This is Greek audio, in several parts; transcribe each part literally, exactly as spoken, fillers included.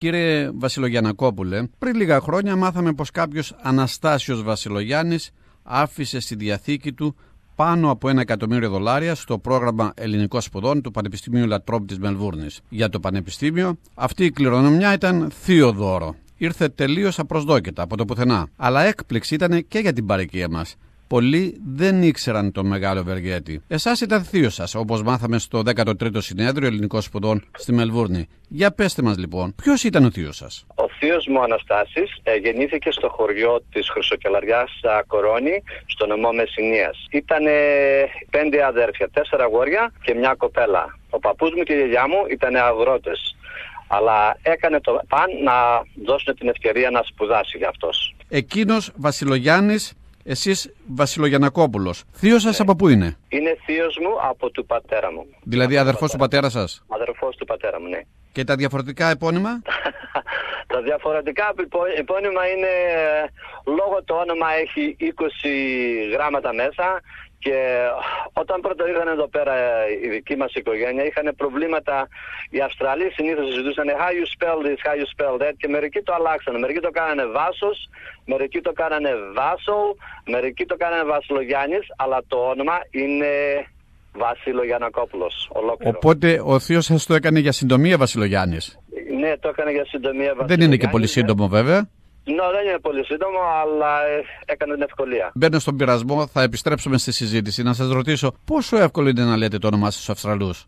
Κύριε Βασιλογιαννακόπουλε, πριν λίγα χρόνια μάθαμε πως κάποιος Αναστάσιος Βασιλογιάννης άφησε στη διαθήκη του πάνω από ένα εκατομμύριο δολάρια στο πρόγραμμα ελληνικών σπουδών του Πανεπιστημίου Λατρόπ της Μελβούρνης. Για το Πανεπιστήμιο αυτή η κληρονομιά ήταν θείο δώρο. Ήρθε τελείως απροσδόκητα από το πουθενά. Αλλά έκπληξη ήταν και για την παροικία μας. Πολλοί δεν ήξεραν τον μεγάλο ευεργέτη. Εσάς ήταν θείος σας, όπως μάθαμε στο δέκατο τρίτο Συνέδριο Ελληνικών Σπουδών στη Μελβούρνη. Για πέστε μας λοιπόν, ποιος ήταν ο θείος σας? Ο θείος μου Αναστάσης ε, γεννήθηκε στο χωριό της Χρυσοκελαριάς Κορώνη, στο νομό Μεσσηνίας. Ήτανε πέντε αδέρφια, τέσσερα αγόρια και μια κοπέλα. Ο παππούς μου και η γιαγιά μου ήταν αγρότες. Αλλά έκανε το παν να δώσουν την ευκαιρία να σπουδάσει για αυτός. Εκείνος Βασιλογιάννης, εσείς Βασιλογιαννακόπουλος. Θείος σας, ναι, από πού είναι? Είναι θείος μου από του πατέρα μου. Δηλαδή από αδερφός του πατέρα σας? Αδερφός του πατέρα μου, ναι. Και τα διαφορετικά επώνυμα? Τα διαφορετικά επώνυμα είναι, λόγω το όνομα έχει είκοσι γράμματα μέσα. Και όταν πρώτα ήρθαν εδώ πέρα η δική μας οικογένεια, είχαν προβλήματα. Οι Αυστραλοί συνήθως συζητούσαν how you spell this, how you spell that, και μερικοί το αλλάξανε. Μερικοί το κάνανε Βάσος, μερικοί το κάνανε Βάσο, μερικοί το κάνανε Βασιλογιάννης, αλλά το όνομα είναι Βασιλογιαννακόπουλος, ολόκληρο. Οπότε ο θείος σας το έκανε για συντομία Βασιλογιάννης? Ναι, το έκανε για συντομία Βασιλογιάννης. Δεν είναι και πολύ σύντομο, βέβαια. Ναι, δεν είναι πολύ σύντομο, αλλά ε, έκανε την ευκολία. Μπαίνω στον πειρασμό, θα επιστρέψουμε στη συζήτηση. Να σας ρωτήσω, πόσο εύκολο είναι να λέτε το όνομά σας στους Αυστραλούς?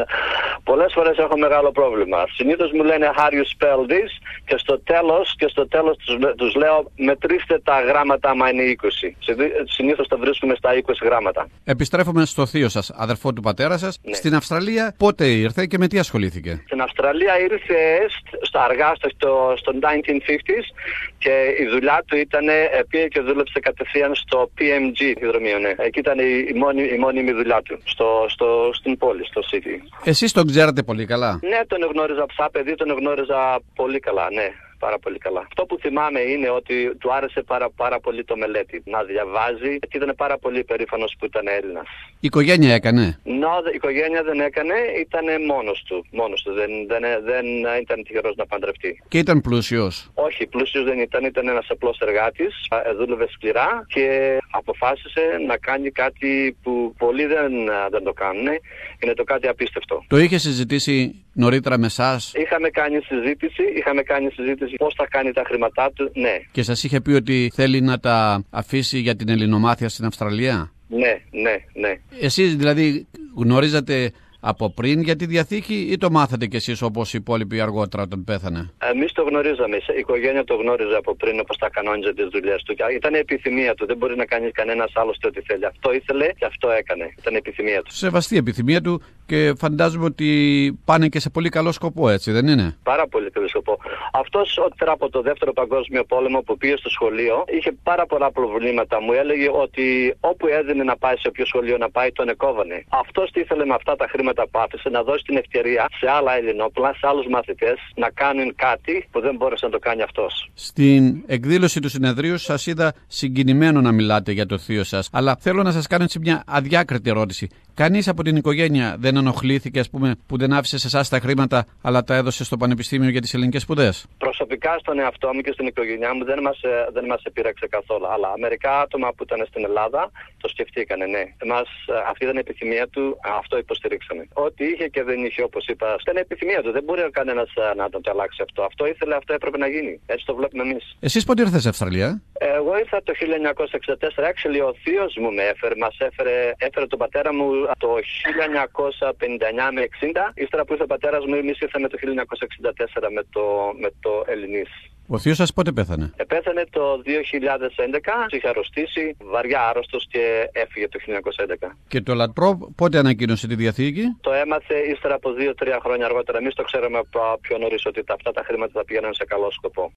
Πολλές φορές έχω μεγάλο πρόβλημα. Συνήθως μου λένε how you spell this, και στο τέλος, και στο τέλος τους, τους λέω μετρήστε τα γράμματα άμα είναι είκοσι. Συνήθως τα βρίσκουμε στα είκοσι γράμματα. Επιστρέφουμε στο θείο σας, αδερφό του πατέρα σας. Ναι. Στην Αυστραλία πότε ήρθε και με τι ασχολήθηκε? Στην Αυστραλία ήρθε στα αργά, στο, στο χίλια εννιακόσια πενήντα και η δουλειά του ήταν, πήγε και δούλεψε κατευθείαν στο πι εμ τζι υδρομείο, ναι. Εκεί ήταν η, η, μόνη, η μόνιμη δουλειά του, στο, στο, στην πόλη, στο city. Εσείς τον ξέρατε πολύ καλά? Ναι, τον γνώριζα σαν παιδί, τον γνώριζα πολύ καλά, ναι. Πάρα πολύ καλά. Αυτό που θυμάμαι είναι ότι του άρεσε πάρα, πάρα πολύ το μελέτη. Να διαβάζει και ήταν πάρα πολύ περήφανος που ήταν Έλληνας. Η οικογένεια έκανε? No, η οικογένεια δεν έκανε, ήταν μόνος του. Μόνος του. Δεν, δεν, δεν ήταν τυχερός να παντρευτεί. Και ήταν πλούσιος? Όχι, πλούσιος δεν ήταν. Ήταν ένας απλός εργάτης. Δούλευε σκληρά και αποφάσισε να κάνει κάτι που πολλοί δεν, δεν το κάνουν. Είναι το κάτι απίστευτο. Το είχε συζητήσει νωρίτερα με εσάς? Είχαμε κάνει συζήτηση, είχαμε κάνει συζήτηση πώς θα κάνει τα χρήματά του, ναι. Και σας είχε πει ότι θέλει να τα αφήσει για την ελληνομάθεια στην Αυστραλία? Ναι, ναι, ναι. Εσείς δηλαδή γνωρίζατε από πριν για τη διαθήκη ή το μάθατε κι εσείς όπως οι υπόλοιποι αργότερα όταν πέθανε? Εμείς το γνωρίζαμε. Η οικογένεια το γνώριζε από πριν, όπως τα κανόνιζε τις δουλειές του. Ήταν η επιθυμία του. Δεν μπορεί να κάνει κανένας άλλος ό,τι θέλει. Αυτό ήθελε και αυτό έκανε. Ήταν η επιθυμία του. Σεβαστή επιθυμία του και φαντάζομαι ότι πάνε και σε πολύ καλό σκοπό, έτσι δεν είναι? Πάρα πολύ καλό σκοπό. Αυτός όταν από το δεύτερο παγκόσμιο πόλεμο που πήγε στο σχολείο είχε πάρα πολλά προβλήματα. Μου έλεγε ότι όπου έδινε να πάει, σε όποιο σχολείο να πάει, τον εκόβανε. Αυτός τι ήθελε με αυτά τα χρήματα που άφησε, να δώσει την ευκαιρία σε άλλα ελληνόπουλα, σε άλλους μαθητές να κάνουν κάτι που δεν μπόρεσε να το κάνει αυτός. Στην εκδήλωση του συνεδρίου σας είδα συγκινημένο να μιλάτε για το θείο σας, αλλά θέλω να σας κάνω έτσι μια αδιάκριτη ερώτηση. Κανείς από την οικογένεια δεν ενοχλήθηκε, ας πούμε, που δεν άφησε σε εσάς τα χρήματα, αλλά τα έδωσε στο Πανεπιστήμιο για τις ελληνικές σπουδές? Προσωπικά στον εαυτό μου και στην οικογένειά μου δεν μας, δεν μας επήραξε καθόλου. Αλλά μερικά άτομα που ήταν στην Ελλάδα το σκεφτήκανε, ναι. Εμάς, αυτή ήταν η επιθυμία του, αυτό υποστηρίξαμε. Ό,τι είχε και δεν είχε, όπως είπα, ήταν η επιθυμία του. Δεν μπορεί κανένας να τον αλλάξει αυτό. Αυτό ήθελε, αυτό έπρεπε να γίνει. Έτσι το βλέπουμε εμείς. Εσείς πότε ήρθατε σε Αυστραλία? Εγώ ήρθα το χίλια εννιακόσια εξήντα τέσσερα. Actually, ο θείος μου με έφερε, μας έφερε, έφερε τον πατέρα μου το χίλια εννιακόσια πενήντα εννιά με εξήντα. Ύστερα που ήρθε ο πατέρας μου, εμείς ήρθαμε το χίλια εννιακόσια εξήντα τέσσερα με το, με το Ελληνής. Ο θείος σας πότε πέθανε? Πέθανε το δύο χιλιάδες έντεκα, είχε αρρωστήσει, βαριά άρρωστος και έφυγε το χίλια εννιακόσια έντεκα. Και το Λατρόπ πότε ανακοίνωσε τη διαθήκη? Το έμαθε ύστερα από δύο τρία χρόνια αργότερα. Εμείς το ξέραμε από πιο νωρίς ότι αυτά τα χρήματα θα πήγαιναν σε καλό σκοπό.